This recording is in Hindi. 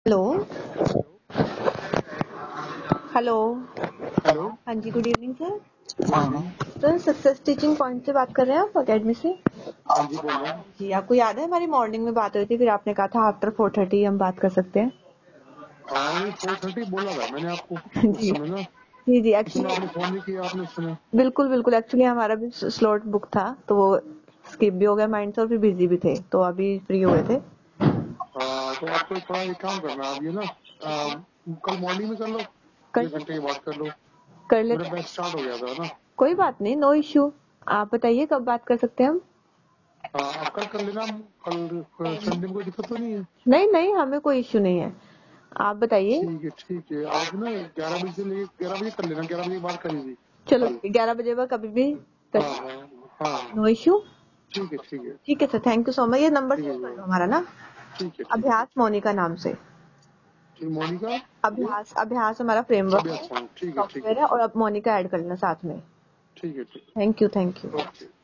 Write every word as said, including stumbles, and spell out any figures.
Hello hello hello. हाँ जी, गुड इवनिंग सर। हाँ हाँ सर सक्सेस टीचिंग पॉइंट से बात कर रहे हैं आप, अकेडमी से? हाँ जी बोलो। जी, आपको याद है हमारी मॉर्निंग में बात हुई थी, फिर आपने कहा था आफ्टर फोर थर्टी हम बात कर सकते हैं। हाँ वही फोर थर्टी बोला था मैंने आपको उस जी समय ना, जी जी लेकिन एक्चुअली आपने फोन नहीं किया आपने उस समय। बिल्कुल बिल्कुल एक्चुअली हमारा भी स्लॉट बुक था, तो वो स्किप भी हो गया माइंड से और फिर बिजी भी थे, तो अभी फ्री हुए थे। हाँ तो आपको थोड़ा एक काम करना आप ये ना आ, कल मॉर्निंग में कर लो, कर एक घंटे की बात कर लो। कर मेरा लेते हैं, बैच स्टार्ट हो गया था ना। कोई बात नहीं, नो इश्यू। आप बताइए कब बात कर सकते हैं हम? हाँ आप कल कर लेना, कल संडे में कोई दिक्कत तो नहीं है? नहीं नहीं, हमें कोई इश्यू नहीं है, आप बताइए। ठीक है ठीक है, आप ना ग्यारह बजे से लेके ग्यारह बजे कर लेना, ग्यारह बजे की बात करेंगे चलो कल। ग्यारह बजे बाद कभी भी कर, हाँ हाँ हाँ नो इश्यू। ठीक है ठीक है ठीक है sir, thank you so much. ये नंबर ठीक सेव है कर लो हमारा ना, ठीक है ठीक है अभ्यास मोनिका नाम से। ठीक मोनिका ये अभ्यास अभ्यास हमारा फ्रेमवर्क अभी है, अच्छा ठीक है ठीक है सॉफ्टवेयर है, और अब मोनिका ऐड कर लेना साथ में। ठीक है ठीक थैंक यू थैंक यू। है ओके।